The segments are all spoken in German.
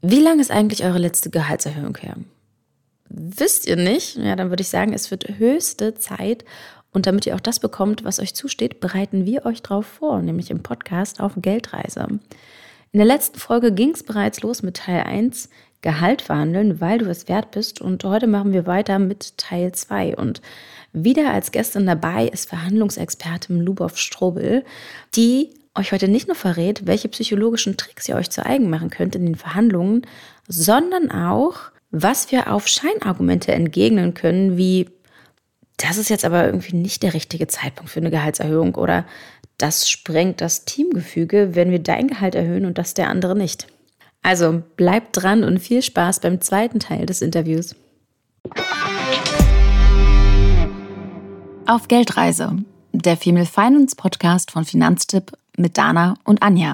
Wie lange ist eigentlich eure letzte Gehaltserhöhung her? Wisst ihr nicht? Ja, dann würde ich sagen, es wird höchste Zeit. Und damit ihr auch das bekommt, was euch zusteht, bereiten wir euch drauf vor, nämlich im Podcast auf Geldreise. In der letzten Folge ging es bereits los mit Teil 1, Gehalt verhandeln, weil du es wert bist. Und heute machen wir weiter mit Teil 2. Und wieder als Gästin dabei ist Verhandlungsexpertin Lubov Strobel, die euch heute nicht nur verrät, welche psychologischen Tricks ihr euch zu eigen machen könnt in den Verhandlungen, sondern auch, was wir auf Scheinargumente entgegnen können, wie das ist jetzt aber irgendwie nicht der richtige Zeitpunkt für eine Gehaltserhöhung oder das sprengt das Teamgefüge, wenn wir dein Gehalt erhöhen und das der andere nicht. Also bleibt dran und viel Spaß beim zweiten Teil des Interviews. Auf Geldreise, der Female Finance Podcast von Finanztipp mit Dana und Anja.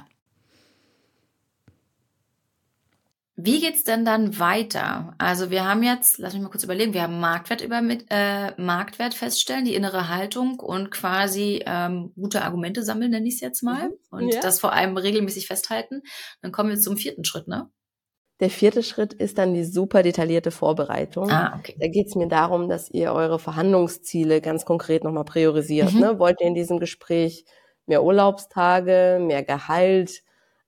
Wie geht's denn dann weiter? Also wir haben jetzt, lass mich mal kurz überlegen, wir haben Marktwert feststellen, die innere Haltung und quasi gute Argumente sammeln, nenne ich es jetzt mal. Und das vor allem regelmäßig festhalten. Dann kommen wir zum 4. Schritt, ne? Der 4. Schritt ist dann die super detaillierte Vorbereitung. Okay. Da geht es mir darum, dass ihr eure Verhandlungsziele ganz konkret nochmal priorisiert. Ne? Wollt ihr in diesem Gespräch mehr Urlaubstage, mehr Gehalt,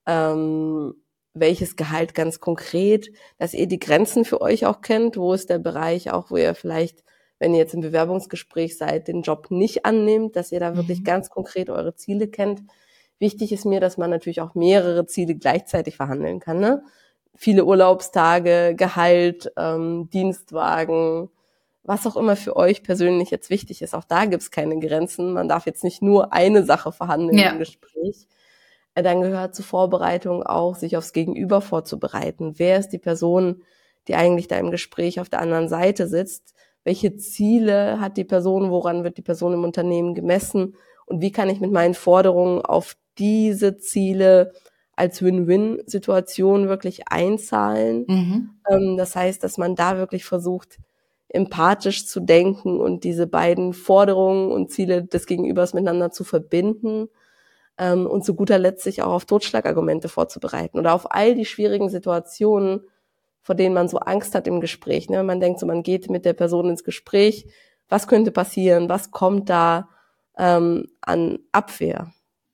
welches Gehalt ganz konkret, dass ihr die Grenzen für euch auch kennt, wo ist der Bereich auch, wo ihr vielleicht, wenn ihr jetzt im Bewerbungsgespräch seid, den Job nicht annehmt, dass ihr da wirklich ganz konkret eure Ziele kennt. Wichtig ist mir, dass man natürlich auch mehrere Ziele gleichzeitig verhandeln kann, ne? Viele Urlaubstage, Gehalt, Dienstwagen, was auch immer für euch persönlich jetzt wichtig ist. Auch da gibt's keine Grenzen. Man darf jetzt nicht nur eine Sache verhandeln im Gespräch. Dann gehört zur Vorbereitung auch, sich aufs Gegenüber vorzubereiten. Wer ist die Person, die eigentlich da im Gespräch auf der anderen Seite sitzt? Welche Ziele hat die Person? Woran wird die Person im Unternehmen gemessen? Und wie kann ich mit meinen Forderungen auf diese Ziele als Win-Win-Situation wirklich einzahlen? Das heißt, dass man da wirklich versucht, empathisch zu denken und diese beiden Forderungen und Ziele des Gegenübers miteinander zu verbinden. Und zu guter Letzt sich auch auf Totschlagargumente vorzubereiten oder auf all die schwierigen Situationen, vor denen man so Angst hat im Gespräch. Ne? Man denkt so, man geht mit der Person ins Gespräch, was könnte passieren, was kommt da an Abwehr.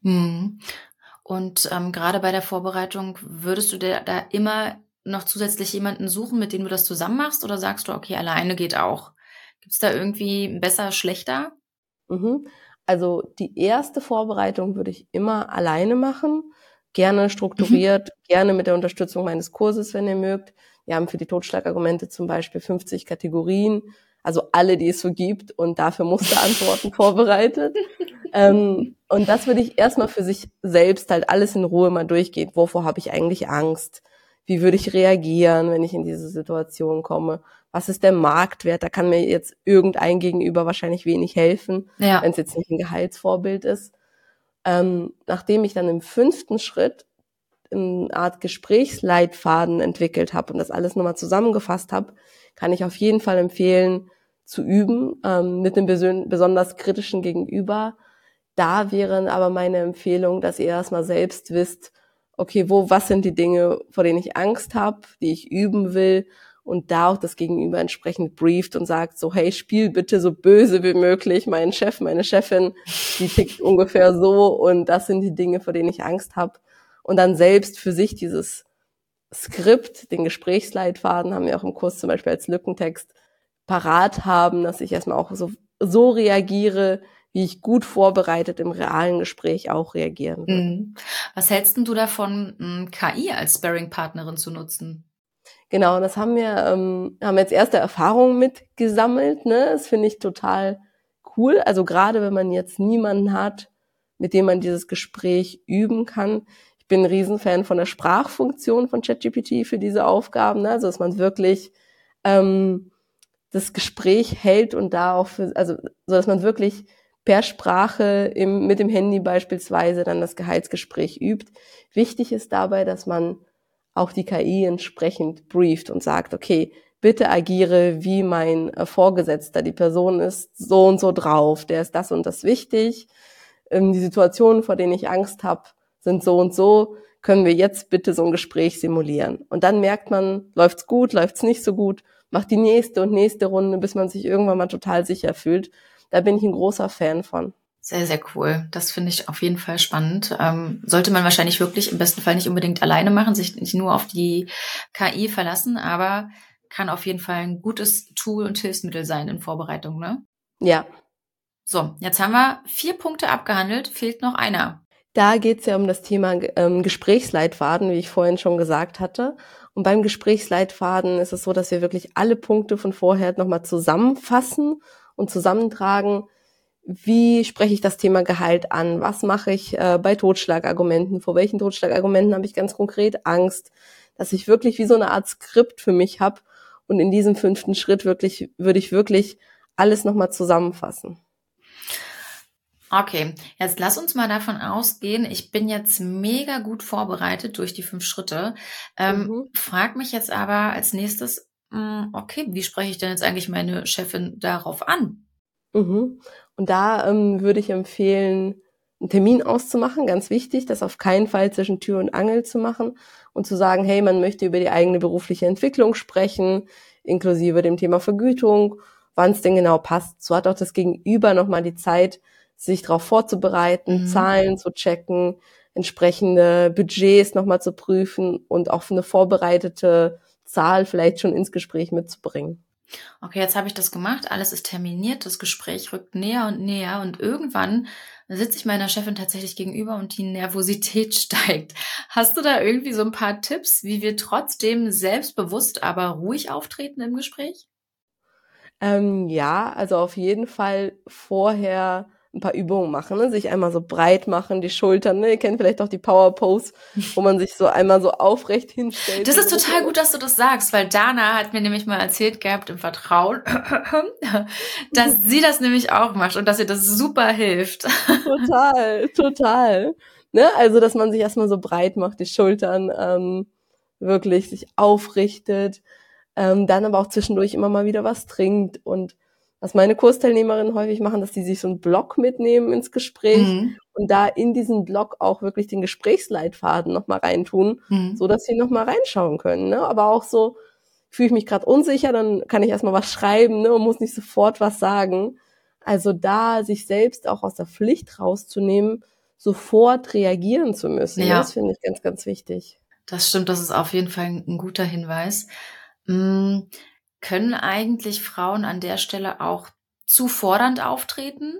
Und gerade bei der Vorbereitung, würdest du da immer noch zusätzlich jemanden suchen, mit dem du das zusammen machst, oder sagst du, okay, alleine geht auch? Gibt's da irgendwie besser, schlechter? Also die erste Vorbereitung würde ich immer alleine machen, gerne strukturiert, gerne mit der Unterstützung meines Kurses, wenn ihr mögt. Wir haben für die Totschlagargumente zum Beispiel 50 Kategorien, also alle, die es so gibt und dafür Musterantworten vorbereitet. Und das würde ich erstmal für sich selbst halt alles in Ruhe mal durchgehen. Wovor habe ich eigentlich Angst? Wie würde ich reagieren, wenn ich in diese Situation komme? Was ist der Marktwert? Da kann mir jetzt irgendein Gegenüber wahrscheinlich wenig helfen, wenn es jetzt nicht ein Gehaltsvorbild ist. Nachdem ich dann im 5. Schritt eine Art Gesprächsleitfaden entwickelt habe und das alles nochmal zusammengefasst habe, kann ich auf jeden Fall empfehlen, zu üben mit einem besonders kritischen Gegenüber. Da wäre aber meine Empfehlung, dass ihr erstmal selbst wisst, okay, was sind die Dinge, vor denen ich Angst habe, die ich üben will, und da auch das Gegenüber entsprechend brieft und sagt so, hey, spiel bitte so böse wie möglich, mein Chef, meine Chefin, die tickt ungefähr so und das sind die Dinge, vor denen ich Angst habe. Und dann selbst für sich dieses Skript, den Gesprächsleitfaden, haben wir auch im Kurs zum Beispiel als Lückentext parat haben, dass ich erstmal auch so reagiere, wie ich gut vorbereitet im realen Gespräch auch reagieren würde. Was hältst denn du davon, KI als Sparring-Partnerin zu nutzen? Genau, das haben jetzt erste Erfahrungen mitgesammelt, ne? Das finde ich total cool. Also gerade wenn man jetzt niemanden hat, mit dem man dieses Gespräch üben kann. Ich bin ein Riesenfan von der Sprachfunktion von ChatGPT für diese Aufgaben, ne? Also dass man wirklich das Gespräch hält und da auch so dass man wirklich per Sprache mit dem Handy beispielsweise dann das Gehaltsgespräch übt. Wichtig ist dabei, dass man auch die KI entsprechend brieft und sagt, okay, bitte agiere wie mein Vorgesetzter. Die Person ist so und so drauf, der ist das und das wichtig. Die Situationen, vor denen ich Angst habe, sind so und so. können wir jetzt bitte so ein Gespräch simulieren? Und dann merkt man, läuft's gut, läuft's nicht so gut, macht die nächste und nächste Runde, bis man sich irgendwann mal total sicher fühlt. Da bin ich ein großer Fan von. Sehr, sehr cool. Das finde ich auf jeden Fall spannend. Sollte man wahrscheinlich wirklich im besten Fall nicht unbedingt alleine machen, sich nicht nur auf die KI verlassen, aber kann auf jeden Fall ein gutes Tool und Hilfsmittel sein in Vorbereitung, ne? Ja. So, jetzt haben wir 4 Punkte abgehandelt, fehlt noch einer. Da geht's ja um das Thema Gesprächsleitfaden, wie ich vorhin schon gesagt hatte. Und beim Gesprächsleitfaden ist es so, dass wir wirklich alle Punkte von vorher nochmal zusammenfassen und zusammentragen. Wie spreche ich das Thema Gehalt an? Was mache ich bei Totschlagargumenten? Vor welchen Totschlagargumenten habe ich ganz konkret Angst? Dass ich wirklich wie so eine Art Skript für mich habe. Und in diesem 5. Schritt würde ich wirklich alles nochmal zusammenfassen. Okay, jetzt lass uns mal davon ausgehen, ich bin jetzt mega gut vorbereitet durch die 5 Schritte. Frag mich jetzt aber als nächstes, okay, wie spreche ich denn jetzt eigentlich meine Chefin darauf an? Und da würde ich empfehlen, einen Termin auszumachen, ganz wichtig, das auf keinen Fall zwischen Tür und Angel zu machen und zu sagen, hey, man möchte über die eigene berufliche Entwicklung sprechen, inklusive dem Thema Vergütung, wann es denn genau passt. So hat auch das Gegenüber nochmal die Zeit, sich darauf vorzubereiten, Zahlen zu checken, entsprechende Budgets nochmal zu prüfen und auch eine vorbereitete Zahl vielleicht schon ins Gespräch mitzubringen. Okay, jetzt habe ich das gemacht, alles ist terminiert, das Gespräch rückt näher und irgendwann sitze ich meiner Chefin tatsächlich gegenüber und die Nervosität steigt. Hast du da irgendwie so ein paar Tipps, wie wir trotzdem selbstbewusst, aber ruhig auftreten im Gespräch? Ja, also auf jeden Fall vorher ein paar Übungen machen, ne? Sich einmal so breit machen, die Schultern, ne? Ihr kennt vielleicht auch die Power Pose, wo man sich so einmal so aufrecht hinstellt. Das ist total gut, dass du das sagst, weil Dana hat mir nämlich mal erzählt gehabt im Vertrauen, dass sie das nämlich auch macht und dass ihr das super hilft. Total. Ne? Also, dass man sich erstmal so breit macht, die Schultern wirklich sich aufrichtet, dann aber auch zwischendurch immer mal wieder was trinkt. Und was meine Kursteilnehmerinnen häufig machen, dass die sich so einen Block mitnehmen ins Gespräch und da in diesen Block auch wirklich den Gesprächsleitfaden nochmal reintun, so dass sie nochmal reinschauen können. Ne? Aber auch so, fühle ich mich gerade unsicher, dann kann ich erstmal was schreiben, ne, und muss nicht sofort was sagen. Also da sich selbst auch aus der Pflicht rauszunehmen, sofort reagieren zu müssen. Ja. Das finde ich ganz, ganz wichtig. Das stimmt, das ist auf jeden Fall ein guter Hinweis. Können eigentlich Frauen an der Stelle auch zu fordernd auftreten?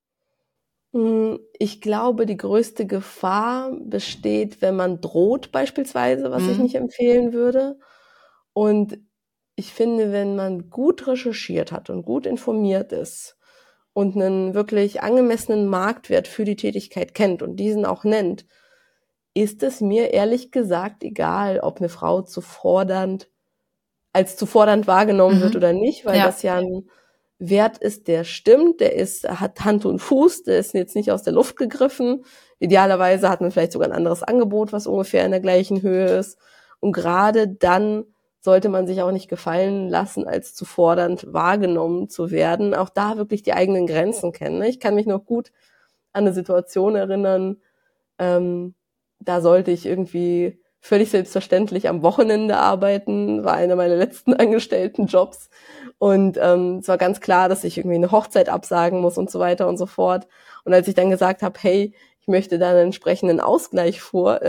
Ich glaube, die größte Gefahr besteht, wenn man droht beispielsweise, was ich nicht empfehlen würde. Und ich finde, wenn man gut recherchiert hat und gut informiert ist und einen wirklich angemessenen Marktwert für die Tätigkeit kennt und diesen auch nennt, ist es mir ehrlich gesagt egal, ob eine Frau als zu fordernd wahrgenommen wird oder nicht, weil das ja ein Wert ist, der stimmt, hat Hand und Fuß, der ist jetzt nicht aus der Luft gegriffen. Idealerweise hat man vielleicht sogar ein anderes Angebot, was ungefähr in der gleichen Höhe ist. Und gerade dann sollte man sich auch nicht gefallen lassen, als zu fordernd wahrgenommen zu werden. Auch da wirklich die eigenen Grenzen kennen. Ich kann mich noch gut an eine Situation erinnern, da sollte ich irgendwie völlig selbstverständlich am Wochenende arbeiten, war einer meiner letzten angestellten Jobs. Und es war ganz klar, dass ich irgendwie eine Hochzeit absagen muss und so weiter und so fort. Und als ich dann gesagt habe, hey, ich möchte da einen entsprechenden Ausgleich für,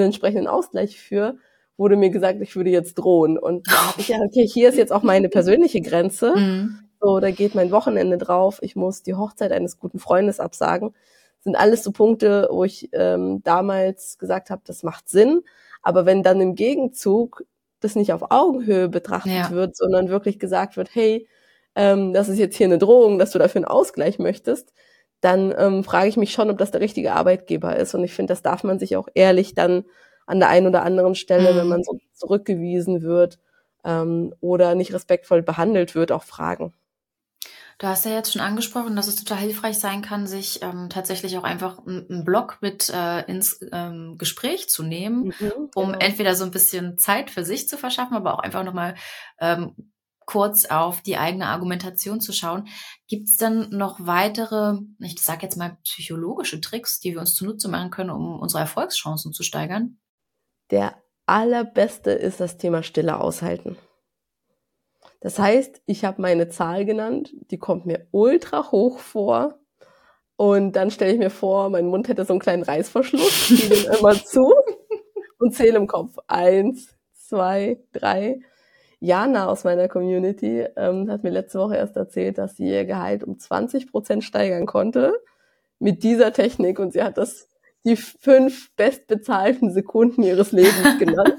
wurde mir gesagt, ich würde jetzt drohen. Und da habe ich ja, okay, hier ist jetzt auch meine persönliche Grenze. So, da geht mein Wochenende drauf. Ich muss die Hochzeit eines guten Freundes absagen. Das sind alles so Punkte, wo ich damals gesagt habe, das macht Sinn. Aber wenn dann im Gegenzug das nicht auf Augenhöhe betrachtet wird, sondern wirklich gesagt wird, hey, das ist jetzt hier eine Drohung, dass du dafür einen Ausgleich möchtest, dann frage ich mich schon, ob das der richtige Arbeitgeber ist. Und ich finde, das darf man sich auch ehrlich dann an der einen oder anderen Stelle, wenn man so zurückgewiesen wird oder nicht respektvoll behandelt wird, auch fragen. Du hast ja jetzt schon angesprochen, dass es total hilfreich sein kann, sich tatsächlich auch einfach einen Block mit ins Gespräch zu nehmen, um entweder so ein bisschen Zeit für sich zu verschaffen, aber auch einfach nochmal kurz auf die eigene Argumentation zu schauen. Gibt es denn noch weitere, ich sage jetzt mal psychologische Tricks, die wir uns zunutze machen können, um unsere Erfolgschancen zu steigern? der allerbeste ist das Thema Stille aushalten. Das heißt, ich habe meine Zahl genannt, die kommt mir ultra hoch vor. Und dann stelle ich mir vor, mein Mund hätte so einen kleinen Reißverschluss, ziehe den immer zu und zähle im Kopf. 1, 2, 3. Jana aus meiner Community hat mir letzte Woche erst erzählt, dass sie ihr Gehalt um 20% steigern konnte mit dieser Technik. Und sie hat das die 5 bestbezahlten Sekunden ihres Lebens genannt.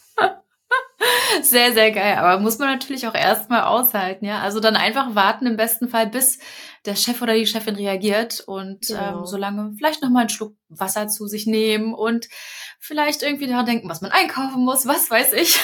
Sehr, sehr geil. Aber muss man natürlich auch erstmal aushalten, ja. Also dann einfach warten, im besten Fall, bis der Chef oder die Chefin reagiert und solange vielleicht nochmal einen Schluck Wasser zu sich nehmen und vielleicht irgendwie daran denken, was man einkaufen muss, was weiß ich.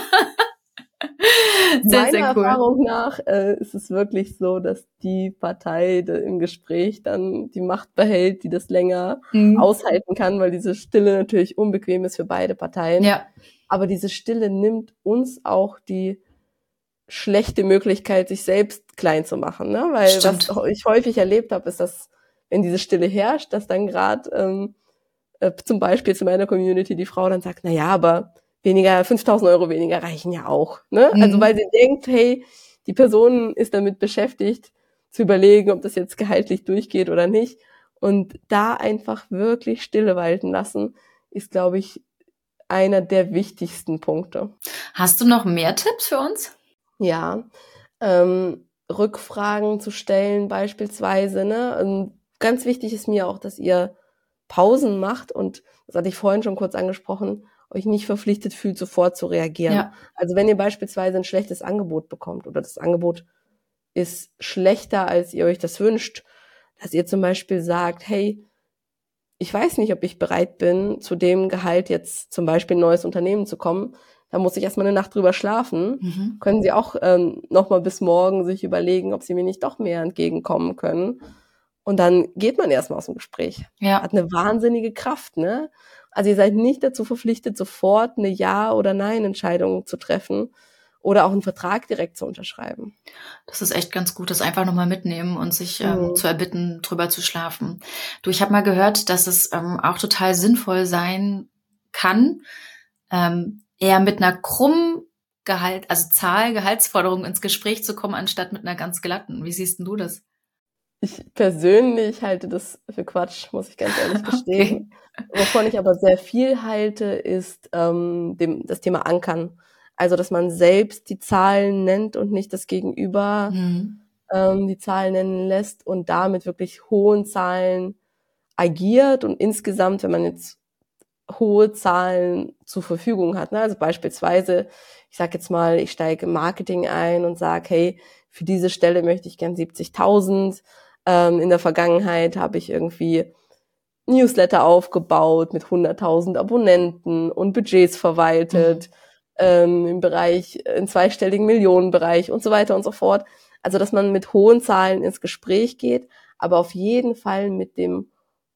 Sehr, sehr cool. Erfahrung nach ist es wirklich so, dass die Partei im Gespräch dann die Macht behält, die das länger aushalten kann, weil diese Stille natürlich unbequem ist für beide Parteien. Ja. Aber diese Stille nimmt uns auch die schlechte Möglichkeit, sich selbst klein zu machen, ne? Weil Stimmt. Was ich häufig erlebt habe, ist, dass wenn diese Stille herrscht, dass dann gerade zum Beispiel zu meiner Community die Frau dann sagt, na ja, aber 5.000 Euro weniger reichen ja auch, ne? Also weil sie denkt, hey, die Person ist damit beschäftigt, zu überlegen, ob das jetzt gehaltlich durchgeht oder nicht. Und da einfach wirklich Stille walten lassen, ist, glaube ich, einer der wichtigsten Punkte. Hast du noch mehr Tipps für uns? Ja, Rückfragen zu stellen beispielsweise, ne? Und ganz wichtig ist mir auch, dass ihr Pausen macht und, das hatte ich vorhin schon kurz angesprochen, euch nicht verpflichtet fühlt, sofort zu reagieren. Ja. Also wenn ihr beispielsweise ein schlechtes Angebot bekommt oder das Angebot ist schlechter, als ihr euch das wünscht, dass ihr zum Beispiel sagt, hey, ich weiß nicht, ob ich bereit bin, zu dem Gehalt jetzt zum Beispiel ein neues Unternehmen zu kommen. Da muss ich erstmal eine Nacht drüber schlafen. Können Sie auch nochmal bis morgen sich überlegen, ob Sie mir nicht doch mehr entgegenkommen können. Und dann geht man erstmal aus dem Gespräch. Ja. Hat eine wahnsinnige Kraft, ne? Also ihr seid nicht dazu verpflichtet, sofort eine Ja- oder Nein-Entscheidung zu treffen oder auch einen Vertrag direkt zu unterschreiben. Das ist echt ganz gut, das einfach nochmal mitnehmen und sich zu erbitten, drüber zu schlafen. Du, ich habe mal gehört, dass es auch total sinnvoll sein kann, eher mit einer krummen Gehaltsforderung ins Gespräch zu kommen, anstatt mit einer ganz glatten. Wie siehst denn du das? Ich persönlich halte das für Quatsch, muss ich ganz ehrlich gestehen. Okay. Wovon ich aber sehr viel halte, ist das Thema Ankern. Also, dass man selbst die Zahlen nennt und nicht das Gegenüber die Zahlen nennen lässt und damit wirklich hohen Zahlen agiert und insgesamt, wenn man jetzt hohe Zahlen zur Verfügung hat, ne? Also beispielsweise, ich sage jetzt mal, ich steige im Marketing ein und sage, hey, für diese Stelle möchte ich gern 70.000. In der Vergangenheit habe ich irgendwie Newsletter aufgebaut mit 100.000 Abonnenten und Budgets verwaltet im zweistelligen Millionenbereich und so weiter und so fort. Also, dass man mit hohen Zahlen ins Gespräch geht, aber auf jeden Fall mit dem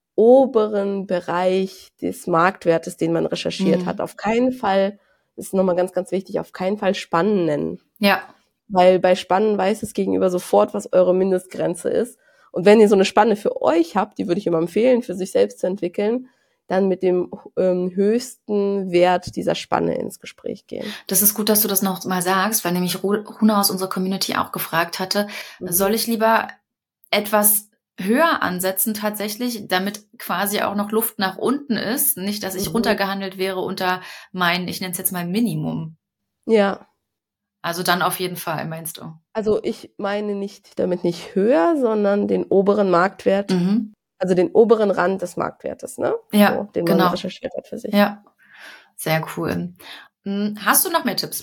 oberen Bereich des Marktwertes, den man recherchiert hat. Auf keinen Fall, das ist nochmal ganz, ganz wichtig, auf keinen Fall Spannen nennen. Ja. Weil bei Spannen weiß es Gegenüber sofort, was eure Mindestgrenze ist. Und wenn ihr so eine Spanne für euch habt, die würde ich immer empfehlen, für sich selbst zu entwickeln, dann mit dem höchsten Wert dieser Spanne ins Gespräch gehen. Das ist gut, dass du das noch mal sagst, weil nämlich Runa aus unserer Community auch gefragt hatte, soll ich lieber etwas höher ansetzen tatsächlich, damit quasi auch noch Luft nach unten ist, nicht, dass ich runtergehandelt wäre unter ich nenne es jetzt mal Minimum. Ja. Also dann auf jeden Fall, meinst du? Also ich meine damit nicht höher, sondern den oberen Marktwert, also den oberen Rand des Marktwertes, ne? Ja, so, den man recherchiert hat für sich. Ja, sehr cool. Hast du noch mehr Tipps?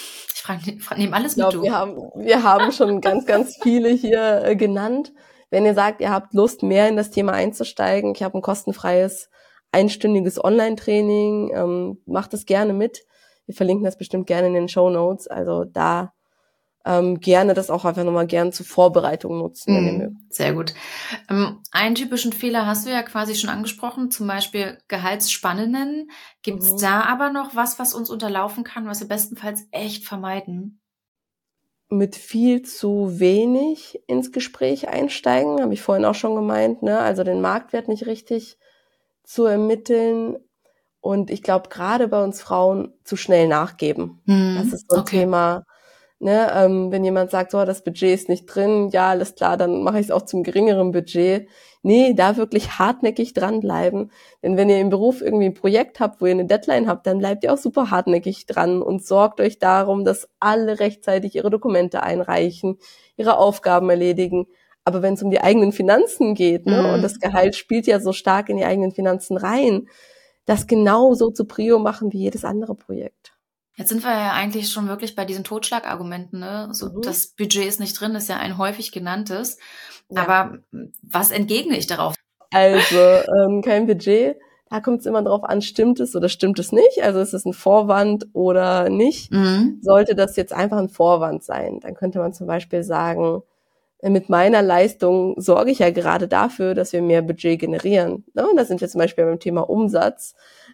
Ich nehme alles mit. Wir haben schon ganz, ganz viele hier genannt. Wenn ihr sagt, ihr habt Lust, mehr in das Thema einzusteigen, ich habe ein kostenfreies, einstündiges Online-Training, macht es gerne mit. Wir verlinken das bestimmt gerne in den Shownotes. Also da gerne das auch einfach nochmal gerne zur Vorbereitung nutzen, wenn ihr mögt. Sehr gut. Einen typischen Fehler hast du ja quasi schon angesprochen, zum Beispiel Gehaltsspanne nennen. Gibt es da aber noch was uns unterlaufen kann, was wir bestenfalls echt vermeiden? Mit viel zu wenig ins Gespräch einsteigen, habe ich vorhin auch schon gemeint, ne? Also den Marktwert nicht richtig zu ermitteln Und ich glaube, gerade bei uns Frauen zu schnell nachgeben. Das ist so ein Thema, ne? Wenn jemand sagt, so, das Budget ist nicht drin, ja, alles klar, dann mache ich es auch zum geringeren Budget. Nee, da wirklich hartnäckig dranbleiben. Denn wenn ihr im Beruf irgendwie ein Projekt habt, wo ihr eine Deadline habt, dann bleibt ihr auch super hartnäckig dran und sorgt euch darum, dass alle rechtzeitig ihre Dokumente einreichen, ihre Aufgaben erledigen. Aber wenn es um die eigenen Finanzen geht, ne, und das Gehalt spielt ja so stark in die eigenen Finanzen rein, das genauso zu Prio machen wie jedes andere Projekt. Jetzt sind wir ja eigentlich schon wirklich bei diesen Totschlagargumenten, ne? So, das Budget ist nicht drin, ist ja ein häufig genanntes. Ja. Aber was entgegne ich darauf? Also, kein Budget, da kommt es immer drauf an, stimmt es oder stimmt es nicht? Also ist es ein Vorwand oder nicht? Sollte das jetzt einfach ein Vorwand sein, dann könnte man zum Beispiel sagen, mit meiner Leistung sorge ich ja gerade dafür, dass wir mehr Budget generieren. Ne? Und da sind wir zum Beispiel beim Thema Umsatz.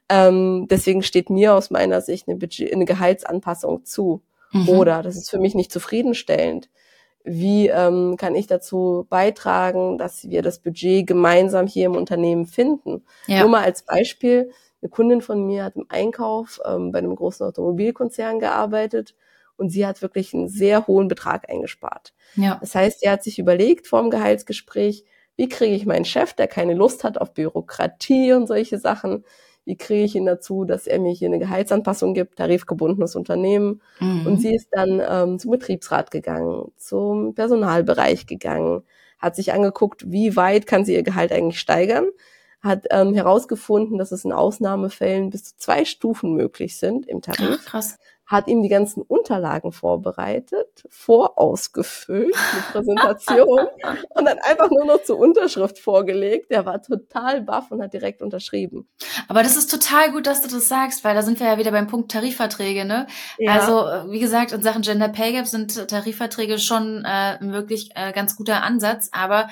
Deswegen steht mir aus meiner Sicht eine Gehaltsanpassung zu. Oder das ist für mich nicht zufriedenstellend. Wie kann ich dazu beitragen, dass wir das Budget gemeinsam hier im Unternehmen finden? Ja. Nur mal als Beispiel, eine Kundin von mir hat im Einkauf bei einem großen Automobilkonzern gearbeitet und sie hat wirklich einen sehr hohen Betrag eingespart. Ja. Das heißt, sie hat sich überlegt vor dem Gehaltsgespräch, wie kriege ich meinen Chef, der keine Lust hat auf Bürokratie und solche Sachen, wie kriege ich ihn dazu, dass er mir hier eine Gehaltsanpassung gibt, tarifgebundenes Unternehmen. Und sie ist dann zum Betriebsrat gegangen, zum Personalbereich gegangen, hat sich angeguckt, wie weit kann sie ihr Gehalt eigentlich steigern, hat herausgefunden, dass es in Ausnahmefällen bis zu 2 Stufen möglich sind im Tarif. Ach, krass. Hat ihm die ganzen Unterlagen vorbereitet, vorausgefüllt mit Präsentation und dann einfach nur noch zur Unterschrift vorgelegt. Der war total baff und hat direkt unterschrieben. Aber das ist total gut, dass du das sagst, weil da sind wir ja wieder beim Punkt Tarifverträge, ne? Ja. Also, wie gesagt, in Sachen Gender Pay Gap sind Tarifverträge schon wirklich ganz guter Ansatz, aber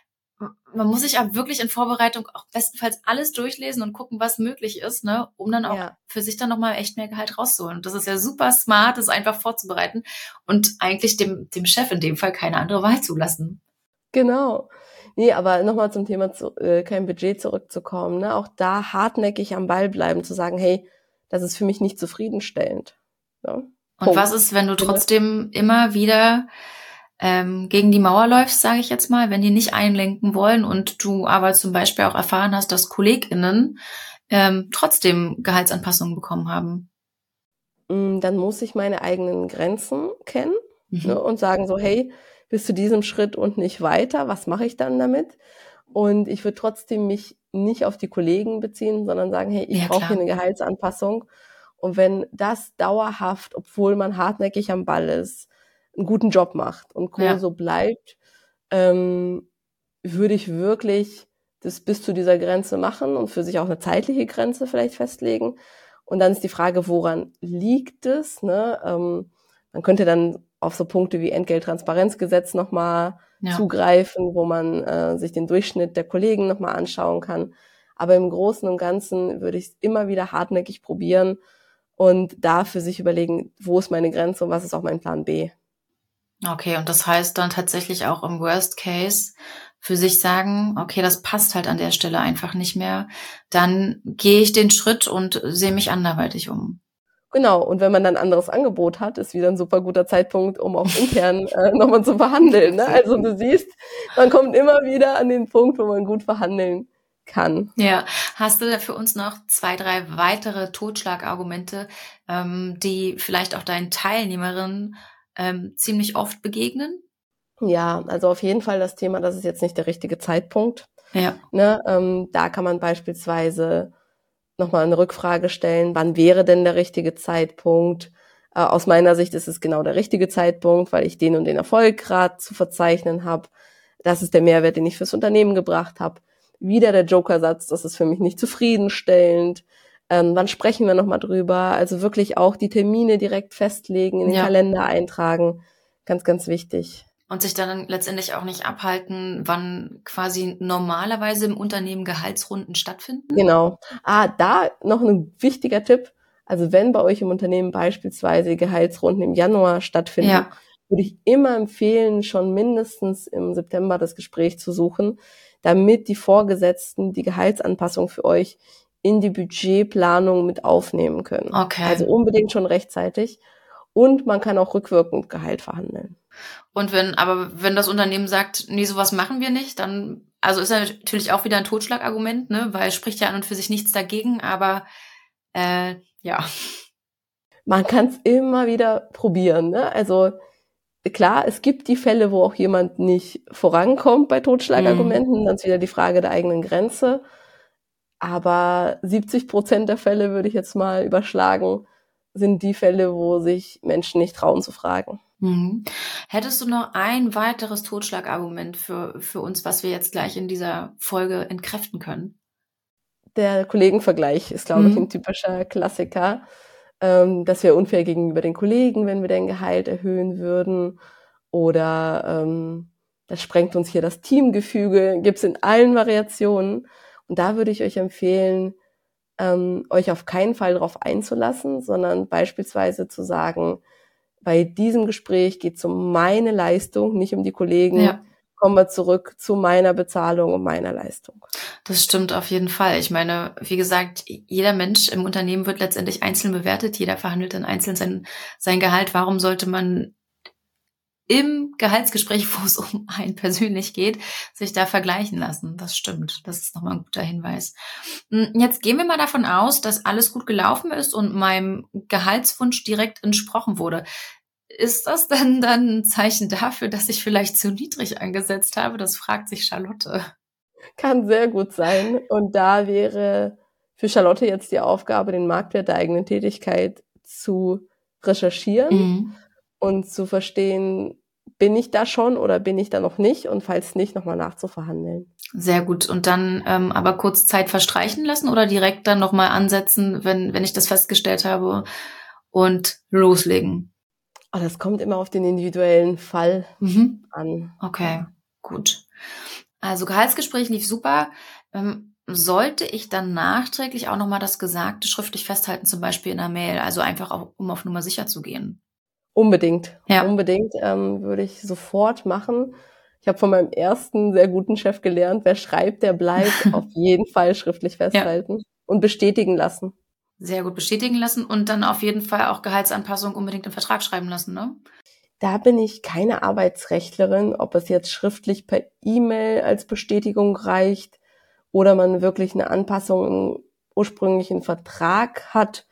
man muss sich auch wirklich in Vorbereitung auch bestenfalls alles durchlesen und gucken, was möglich ist, ne, um dann auch für sich dann nochmal echt mehr Gehalt rauszuholen. Und das ist ja super smart, das einfach vorzubereiten und eigentlich dem Chef in dem Fall keine andere Wahl zulassen. Genau. Nee, aber nochmal zum Thema kein Budget zurückzukommen, ne, auch da hartnäckig am Ball bleiben, zu sagen, hey, das ist für mich nicht zufriedenstellend. Ja? Und was ist, wenn du trotzdem immer wieder gegen die Mauer läufst, sage ich jetzt mal, wenn die nicht einlenken wollen und du aber zum Beispiel auch erfahren hast, dass KollegInnen trotzdem Gehaltsanpassungen bekommen haben? Dann muss ich meine eigenen Grenzen kennen, ne, und sagen so, hey, bis zu diesem Schritt und nicht weiter, was mache ich dann damit? Und ich würde trotzdem mich nicht auf die Kollegen beziehen, sondern sagen, hey, ich brauche hier eine Gehaltsanpassung. Und wenn das dauerhaft, obwohl man hartnäckig am Ball ist, einen guten Job macht und so bleibt, würde ich wirklich das bis zu dieser Grenze machen und für sich auch eine zeitliche Grenze vielleicht festlegen. Und dann ist die Frage, woran liegt es? Ne? Man könnte dann auf so Punkte wie Entgelttransparenzgesetz nochmal zugreifen, wo man sich den Durchschnitt der Kollegen nochmal anschauen kann. Aber im Großen und Ganzen würde ich es immer wieder hartnäckig probieren und da für sich überlegen, wo ist meine Grenze und was ist auch mein Plan B. Okay, und das heißt dann tatsächlich auch im Worst Case für sich sagen, okay, das passt halt an der Stelle einfach nicht mehr, dann gehe ich den Schritt und sehe mich anderweitig um. Genau, und wenn man dann ein anderes Angebot hat, ist wieder ein super guter Zeitpunkt, um auch intern nochmal zu verhandeln. Ne? Also du siehst, man kommt immer wieder an den Punkt, wo man gut verhandeln kann. Ja, hast du da für uns noch 2, 3 weitere Totschlagargumente, die vielleicht auch deinen Teilnehmerinnen ziemlich oft begegnen? Ja, also auf jeden Fall das Thema, das ist jetzt nicht der richtige Zeitpunkt. Ja. Ne? Da kann man beispielsweise nochmal eine Rückfrage stellen, wann wäre denn der richtige Zeitpunkt? Aus meiner Sicht ist es genau der richtige Zeitpunkt, weil ich den und den Erfolg gerade zu verzeichnen habe. Das ist der Mehrwert, den ich fürs Unternehmen gebracht habe. Wieder der Joker-Satz, das ist für mich nicht zufriedenstellend. Wann sprechen wir nochmal drüber? Also wirklich auch die Termine direkt festlegen, in den Kalender eintragen. Ganz, ganz wichtig. Und sich dann letztendlich auch nicht abhalten, wann quasi normalerweise im Unternehmen Gehaltsrunden stattfinden? Genau. Da noch ein wichtiger Tipp. Also wenn bei euch im Unternehmen beispielsweise Gehaltsrunden im Januar stattfinden, würde ich immer empfehlen, schon mindestens im September das Gespräch zu suchen, damit die Vorgesetzten die Gehaltsanpassung für euch in die Budgetplanung mit aufnehmen können. Okay. Also unbedingt schon rechtzeitig. Und man kann auch rückwirkend Gehalt verhandeln. Und wenn das Unternehmen sagt, nee, sowas machen wir nicht, dann, also ist ja natürlich auch wieder ein Totschlagargument, ne, weil spricht ja an und für sich nichts dagegen, aber ja. Man kann es immer wieder probieren, ne? Also klar, es gibt die Fälle, wo auch jemand nicht vorankommt bei Totschlagargumenten, dann ist wieder die Frage der eigenen Grenze. Aber 70% der Fälle, würde ich jetzt mal überschlagen, sind die Fälle, wo sich Menschen nicht trauen zu fragen. Mhm. Hättest du noch ein weiteres Totschlagargument für uns, was wir jetzt gleich in dieser Folge entkräften können? Der Kollegenvergleich ist, glaube ich, ein typischer Klassiker. Das wäre unfair gegenüber den Kollegen, wenn wir dein Gehalt erhöhen würden. Oder das sprengt uns hier das Teamgefüge. Gibt's in allen Variationen. Und da würde ich euch empfehlen, euch auf keinen Fall darauf einzulassen, sondern beispielsweise zu sagen, bei diesem Gespräch geht es um meine Leistung, nicht um die Kollegen. Ja. Kommen wir zurück zu meiner Bezahlung und meiner Leistung. Das stimmt auf jeden Fall. Ich meine, wie gesagt, jeder Mensch im Unternehmen wird letztendlich einzeln bewertet. Jeder verhandelt dann einzeln sein Gehalt. Warum sollte man im Gehaltsgespräch, wo es um einen persönlich geht, sich da vergleichen lassen? Das stimmt. Das ist nochmal ein guter Hinweis. Jetzt gehen wir mal davon aus, dass alles gut gelaufen ist und meinem Gehaltswunsch direkt entsprochen wurde. Ist das denn dann ein Zeichen dafür, dass ich vielleicht zu niedrig angesetzt habe? Das fragt sich Charlotte. Kann sehr gut sein. Und da wäre für Charlotte jetzt die Aufgabe, den Marktwert der eigenen Tätigkeit zu recherchieren und zu verstehen, bin ich da schon oder bin ich da noch nicht? Und falls nicht, nochmal nachzuverhandeln. Sehr gut. Und dann aber kurz Zeit verstreichen lassen oder direkt dann nochmal ansetzen, wenn ich das festgestellt habe und loslegen? Oh, das kommt immer auf den individuellen Fall an. Okay, gut. Also Gehaltsgespräch lief super. Sollte ich dann nachträglich auch nochmal das Gesagte schriftlich festhalten, zum Beispiel in einer Mail, also einfach auch, um auf Nummer sicher zu gehen? Unbedingt. Würde ich sofort machen. Ich habe von meinem ersten sehr guten Chef gelernt, wer schreibt, der bleibt. Auf jeden Fall schriftlich festhalten und bestätigen lassen. Sehr gut bestätigen lassen und dann auf jeden Fall auch Gehaltsanpassung unbedingt im Vertrag schreiben lassen, ne? Da bin ich keine Arbeitsrechtlerin, ob es jetzt schriftlich per E-Mail als Bestätigung reicht oder man wirklich eine Anpassung im ursprünglichen Vertrag hat.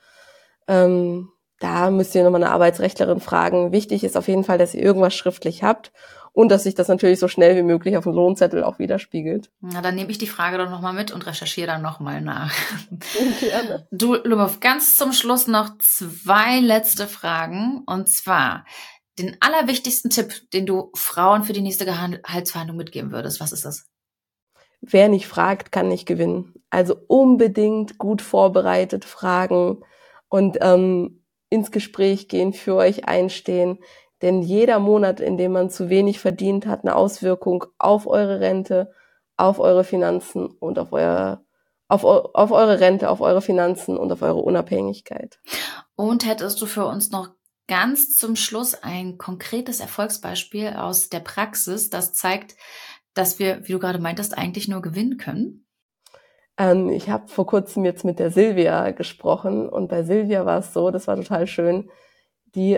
Da müsst ihr nochmal eine Arbeitsrechtlerin fragen. Wichtig ist auf jeden Fall, dass ihr irgendwas schriftlich habt und dass sich das natürlich so schnell wie möglich auf dem Lohnzettel auch widerspiegelt. Na, dann nehme ich die Frage doch nochmal mit und recherchiere dann nochmal nach. Gerne. Du, Lubov, ganz zum Schluss noch 2 letzte Fragen. Und zwar den allerwichtigsten Tipp, den du Frauen für die nächste Gehaltsverhandlung mitgeben würdest. Was ist das? Wer nicht fragt, kann nicht gewinnen. Also unbedingt gut vorbereitet fragen und ins Gespräch gehen, für euch einstehen. Denn jeder Monat, in dem man zu wenig verdient, hat eine Auswirkung auf eure Rente, auf eure Finanzen und auf eure Rente, auf eure Finanzen und auf eure Unabhängigkeit. Und hättest du für uns noch ganz zum Schluss ein konkretes Erfolgsbeispiel aus der Praxis, das zeigt, dass wir, wie du gerade meintest, eigentlich nur gewinnen können? Ich habe vor kurzem jetzt mit der Silvia gesprochen und bei Silvia war es so, das war total schön, die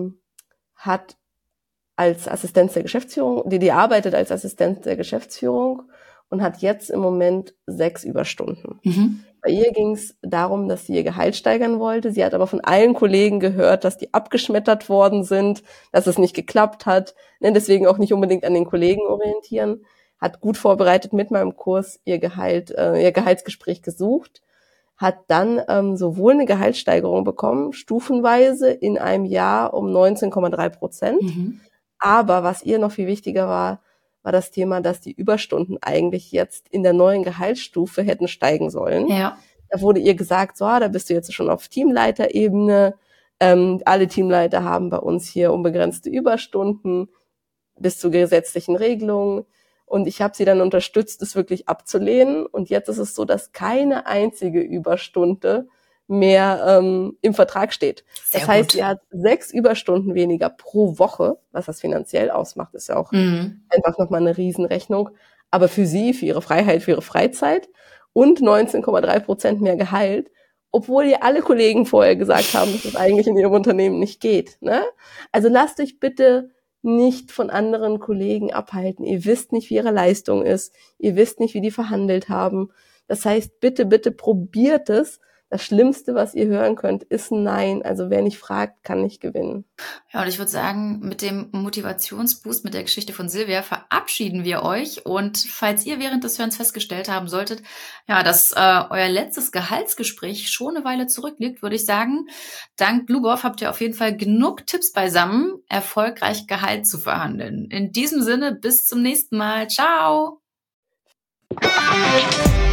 hat als Assistenz der Geschäftsführung, die arbeitet als Assistenz der Geschäftsführung und hat jetzt im Moment 6 Überstunden. Bei ihr ging es darum, dass sie ihr Gehalt steigern wollte. Sie hat aber von allen Kollegen gehört, dass die abgeschmettert worden sind, dass es nicht geklappt hat. Deswegen auch nicht unbedingt an den Kollegen orientieren. Hat gut vorbereitet mit meinem Kurs ihr Gehaltsgespräch gesucht, hat dann sowohl eine Gehaltssteigerung bekommen, stufenweise in einem Jahr um 19,3%. Aber was ihr noch viel wichtiger war das Thema, dass die Überstunden eigentlich jetzt in der neuen Gehaltsstufe hätten steigen sollen. Ja. Da wurde ihr gesagt, so, da bist du jetzt schon auf Teamleiterebene. Alle Teamleiter haben bei uns hier unbegrenzte Überstunden bis zu gesetzlichen Regelungen. Und ich habe sie dann unterstützt, es wirklich abzulehnen. Und jetzt ist es so, dass keine einzige Überstunde mehr im Vertrag steht. Das heißt, sie hat 6 Überstunden weniger pro Woche, was das finanziell ausmacht, ist ja auch einfach nochmal eine Riesenrechnung. Aber für sie, für ihre Freiheit, für ihre Freizeit und 19,3% mehr Gehalt, obwohl ihr alle Kollegen vorher gesagt haben, dass das eigentlich in ihrem Unternehmen nicht geht. Ne? Also lasst euch bitte nicht von anderen Kollegen abhalten. Ihr wisst nicht, wie ihre Leistung ist. Ihr wisst nicht, wie die verhandelt haben. Das heißt, bitte, bitte probiert es. Das Schlimmste, was ihr hören könnt, ist ein Nein. Also wer nicht fragt, kann nicht gewinnen. Ja, und ich würde sagen, mit dem Motivationsboost, mit der Geschichte von Silvia verabschieden wir euch. Und falls ihr während des Hörens festgestellt haben solltet, ja, dass euer letztes Gehaltsgespräch schon eine Weile zurückliegt, würde ich sagen, dank Bluebow habt ihr auf jeden Fall genug Tipps beisammen, erfolgreich Gehalt zu verhandeln. In diesem Sinne, bis zum nächsten Mal. Ciao!